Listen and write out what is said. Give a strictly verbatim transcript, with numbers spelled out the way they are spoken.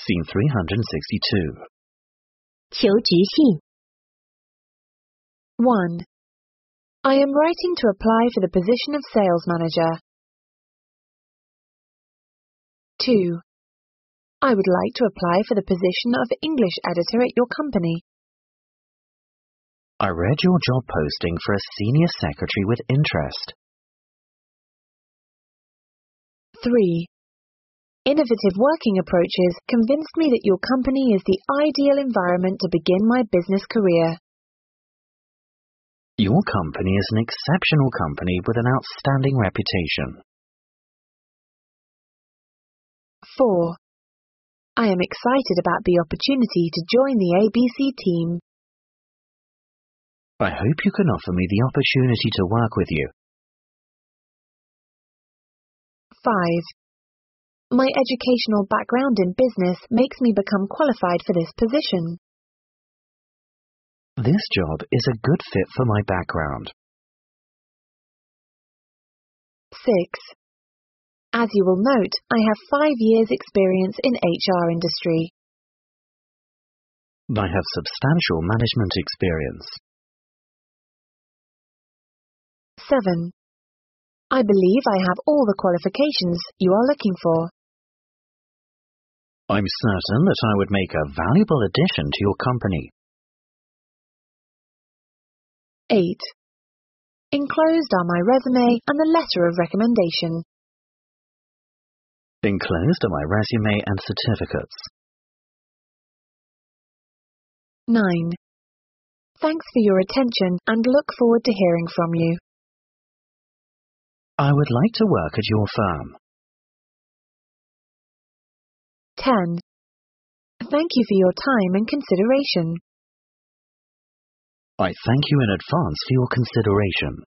Scene three hundred sixty-two. 求职信 one. I am writing to apply for the position of sales manager. two. I would like to apply for the position of English editor at your company. I read your job posting for a senior secretary with interest. three. Innovative working approaches convinced me that your company is the ideal environment to begin my business career. Your company is an exceptional company with an outstanding reputation. four. I am excited about the opportunity to join the A B C team. I hope you can offer me the opportunity to work with you. five. My educational background in business makes me become qualified for this position. This job is a good fit for my background. six. As you will note, I have five years experience in H R industry. I have substantial management experience. seven. I believe I have all the qualifications you are looking for. I'm certain that I would make a valuable addition to your company. eight. Enclosed are my resume and the letter of recommendation. Enclosed are my resume and certificates. nine. Thanks for your attention and look forward to hearing from you. I would like to work at your firm. ten. Thank you for your time and consideration. I thank you in advance for your consideration.